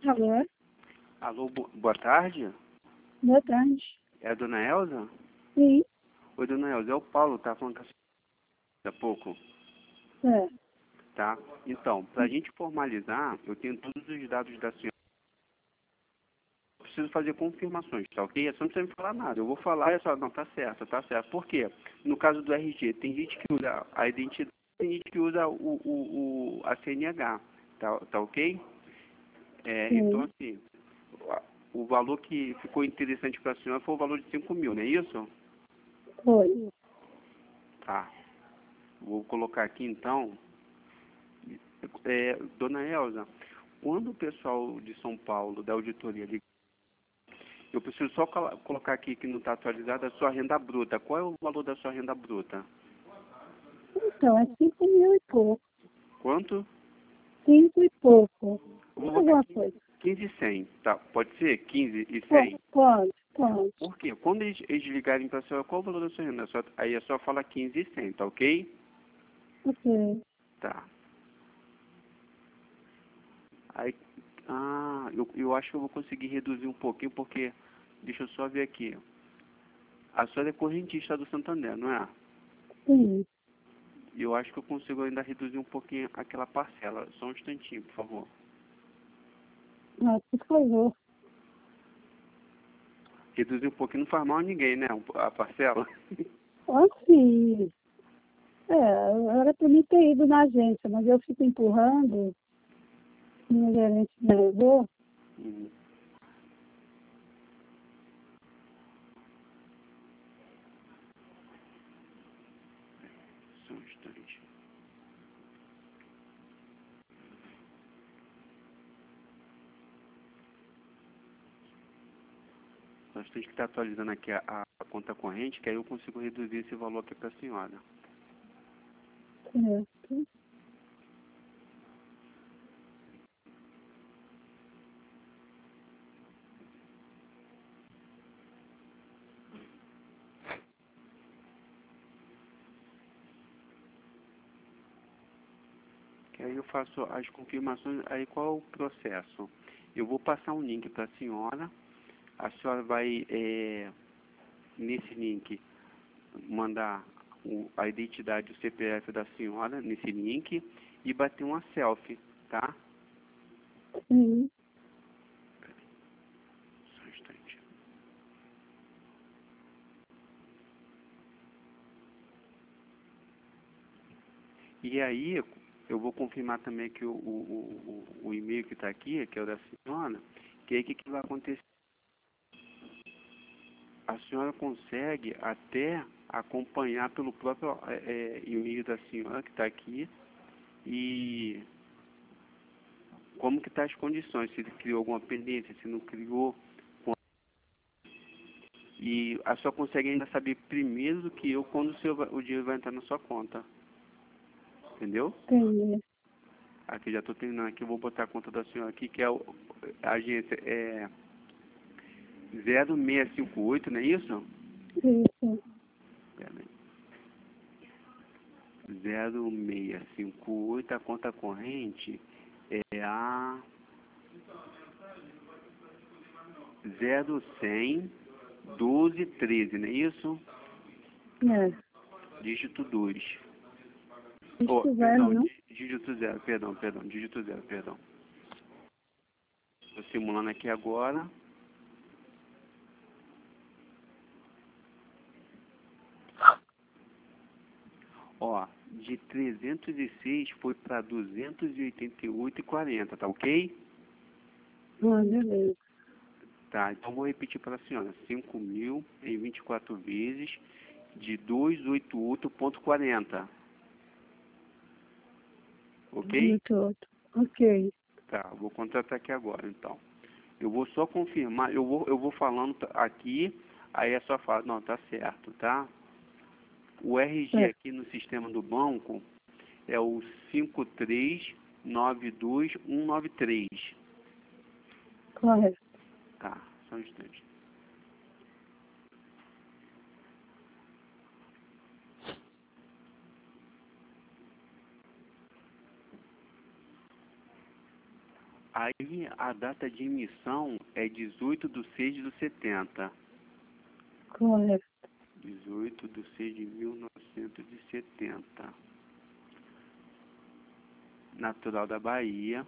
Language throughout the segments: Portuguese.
Alô? Alô, boa tarde. Boa tarde. É a dona Elza? Sim, Oi, dona Elza, é o Paulo, tá falando com a senhora há pouco, é. tá? Então, pra gente formalizar, eu tenho todos os dados da senhora. Eu preciso fazer confirmações, tá ok? A senhora não precisa me falar nada. Eu vou falar e a senhora, não, tá certo, tá certo. Por quê? No caso do RG, tem gente que usa a identidade, tem gente que usa a CNH, tá ok? Então, Sim, assim, o valor que ficou interessante para a senhora foi o valor de 5.000, não é isso? foi. Tá. Vou colocar aqui então. Dona Elza, quando o pessoal de São Paulo, da auditoria, liga, eu preciso só colocar aqui que não está atualizada a sua renda bruta. Qual é o valor da sua renda bruta? Então, é 5.000 e pouco. Quanto? 5 e pouco. Eu vou botar Alguma 15, coisa. 15 e 100, tá? Pode ser 15 e Pode, 100? pode, pode. Por quê? Quando eles ligarem para a senhora, qual o valor da sua renda? Aí a senhora fala 15 e 100, tá ok? Ok. Tá. Aí, eu acho que eu vou conseguir reduzir um pouquinho, porque, deixa eu só ver aqui. A senhora é correntista do Santander, não é? Sim. E eu acho que eu consigo ainda reduzir um pouquinho aquela parcela. Só um instantinho, por favor. Ah, por favor. Reduzir um pouquinho não faz mal a ninguém, né? A parcela. Assim, era para mim ter ido na agência, mas eu fico empurrando, minha gerente me levou. Uhum. Só um instante. Nós temos que estar atualizando aqui a conta corrente, que aí eu consigo reduzir esse valor aqui para a senhora. Certo. Que aí eu faço as confirmações. Aí qual é o processo? Eu vou passar um link para a senhora. A senhora vai, nesse link, mandar a identidade do CPF da senhora nesse link e bater uma selfie, tá? Sim. Só um instante. E aí, eu vou confirmar também que o e-mail que está aqui, que é o da senhora, que aí o que vai acontecer? A senhora consegue até acompanhar pelo próprio e-mail da senhora que está aqui e como que está as condições, se ele criou alguma pendência, se não criou. E a senhora consegue ainda saber primeiro do que eu quando o dinheiro vai entrar na sua conta. Entendeu? Entendi. Aqui já estou terminando aqui, eu vou botar a conta da senhora aqui, que é a agência 0658, não é isso? Isso. Pera aí. 0658, a conta corrente é a 0100 1213, não é isso? É. Dígito 2. Eles Oh, fizeram, perdão, não? dígito 0, perdão, dígito 0, perdão. Estou simulando aqui agora. Ó, de 306 foi para 288,40, tá ok? Ah, beleza. Tá, então vou repetir para a senhora. 5.000 em 24 vezes de 288,40. Ok? Muito outro. Ok. Tá, vou contratar aqui agora, então. Eu vou só confirmar, eu vou falando aqui, aí a sua fala, não, tá certo, tá? O RG É, aqui no sistema do banco é o 5392193. correto. Tá, só um instante. Aí a data de emissão é 18/6/70. Correto. 18/6/1970. Natural da Bahia.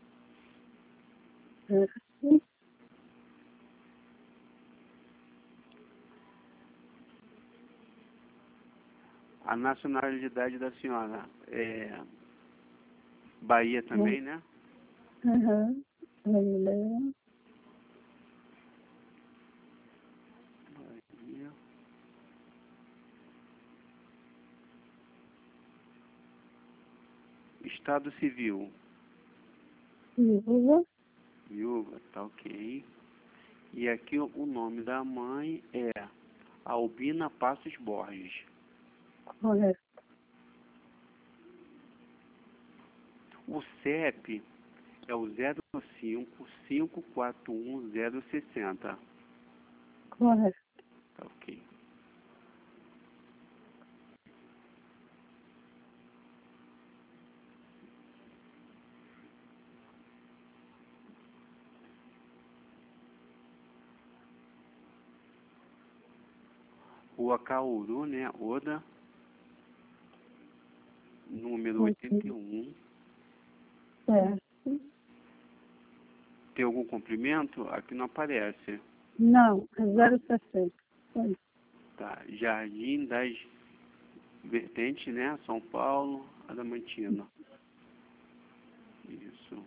Certo. A nacionalidade da senhora é Bahia também, né? Aham. Brasileira. Bahia. Estado civil. Viúva. Viúva, tá ok. E aqui o nome da mãe é Albina Passos Borges. Correto. O CEP é o 05-541-060. Correto. Tá ok. Rua Cauru, né? Oda, número 81. Certo. Tem algum comprimento? Aqui não aparece. Não, é 060. Foi. Tá. Jardim das Vertentes, né? São Paulo, Adamantina. Isso.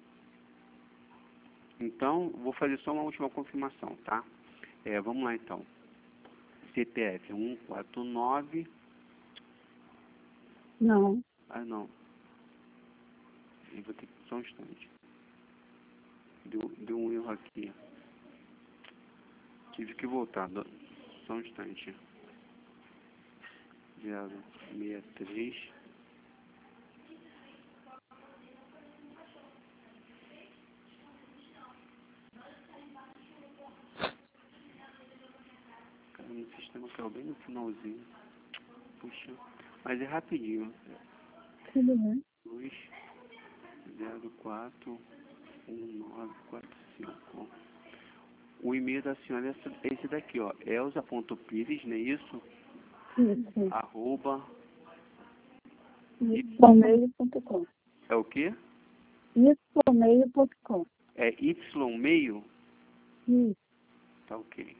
Então, vou fazer só uma última confirmação, tá? Vamos lá então. CPF 149. Não. Ah, não. Eu vou ter que só um instante. Deu um erro aqui. Tive que voltar. Só um instante. 063. Cara, no sistema caiu bem no finalzinho. Puxa. Mas é rapidinho. Tudo bem. 2041945. O e-mail da senhora é esse daqui, ó. Elza.pires, não é isso? Isso. Arroba. Ymeio.com. É o quê? Ymeio.com. É Y meio? Isso. Tá ok.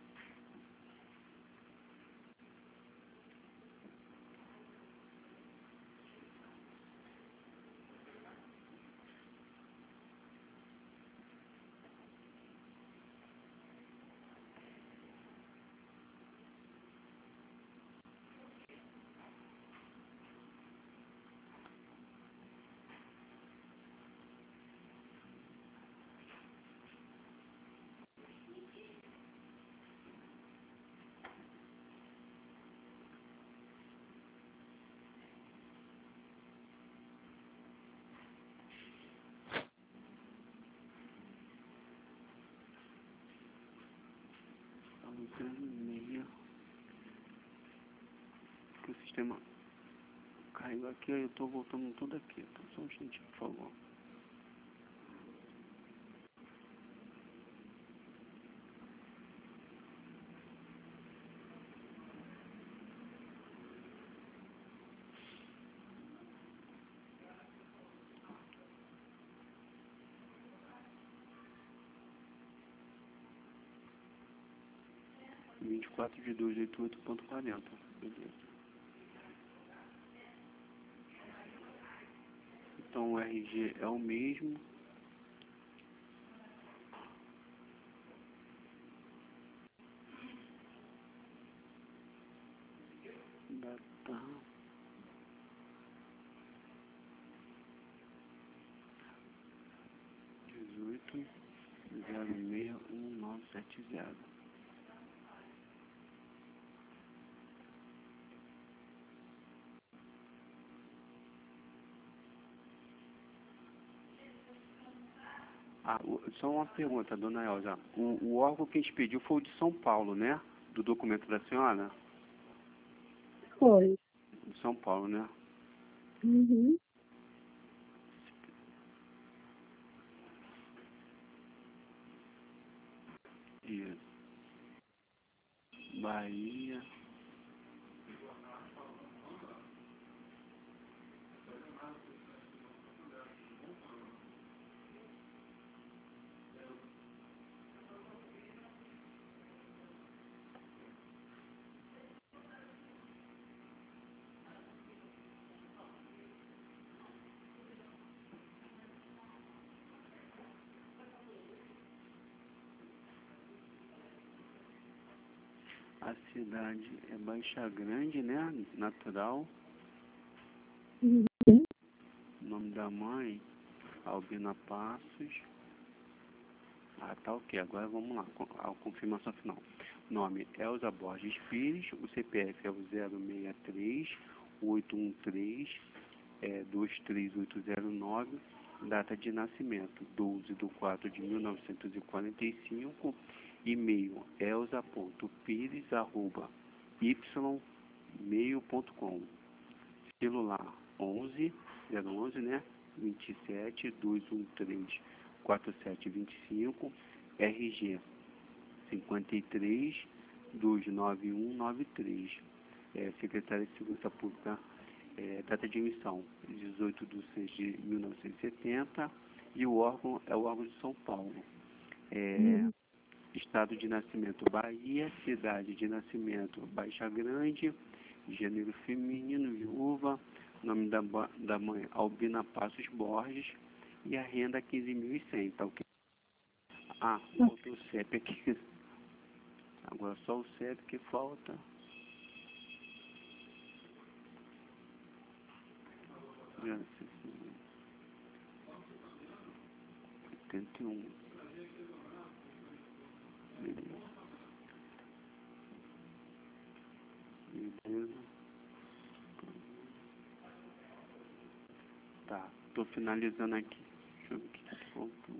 Meia. Que o sistema caiu aqui, aí eu tô voltando tudo aqui. Então, só um instantinho, por favor. Vinte e quatro de 288.40. Beleza. Então o RG é o mesmo. Data 18/06/1970. Só uma pergunta, dona Elza. O órgão que a gente pediu foi o de São Paulo, né? Do documento da senhora? Foi. De São Paulo, né? Uhum. Isso. Bahia. A cidade é Baixa Grande, né? Natural. Uhum. O nome da mãe, Albina Passos. Ah, tá ok. Agora vamos lá, a confirmação final. Nome, Elza Borges Pires. O CPF é o 063-813-23809. Data de nascimento, 12/4/1945. E-mail, elza.pires@ymail.com. Celular, 011, né? 27-213-4725. RG, 53-29193. Secretária de Segurança Pública, data de emissão, 18/6/1970. E o órgão é o órgão de São Paulo. Estado de nascimento, Bahia. Cidade de nascimento, Baixa Grande. Gênero feminino, viúva. Nome da mãe, Albina Passos Borges. E a renda, 15.100, tá ok? Ah, falta o CEP aqui. Agora só o CEP que falta. 81. Beleza. Beleza. Tá, tô finalizando aqui. Deixa eu ver o que faltou.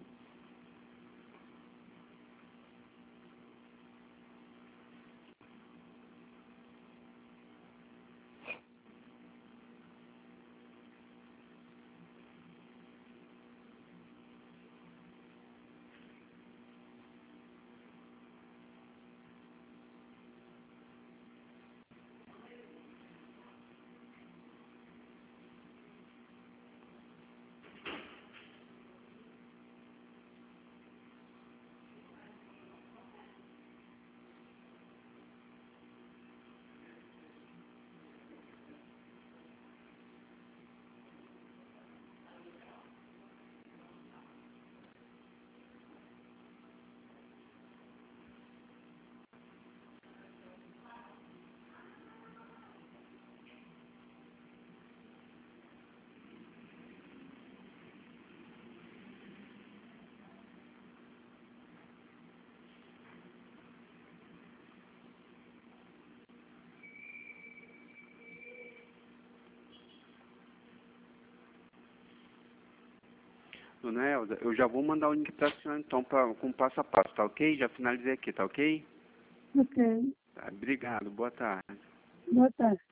Dona Elza, eu já vou mandar o link para a senhora, então, com passo a passo, tá ok? Já finalizei aqui, tá ok? Ok. Tá, obrigado, boa tarde. Boa tarde.